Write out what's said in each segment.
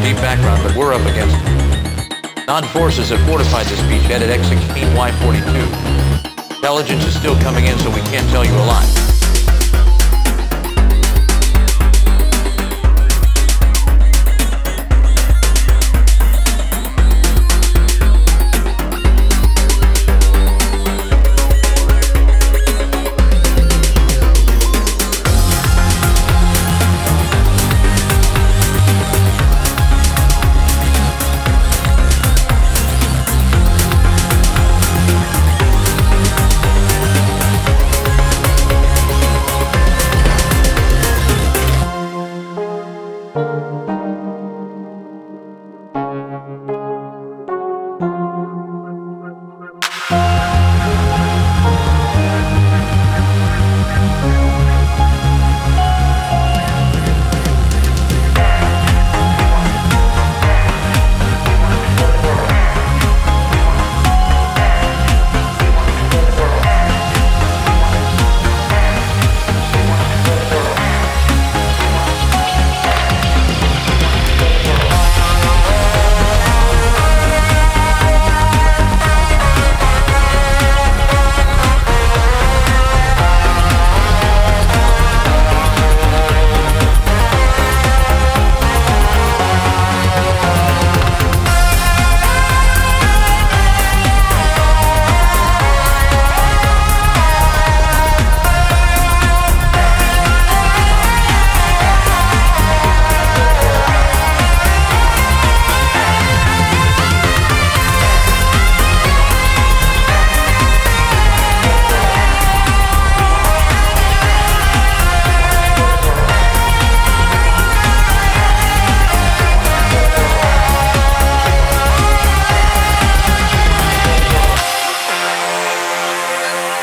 deep background, but we're up against it. Non-forces have fortified this beachhead at X-16Y42. Intelligence is still coming in, so we can't tell you a lot.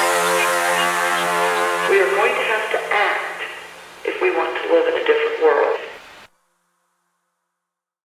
We are going to have to act if we want to live in a different world.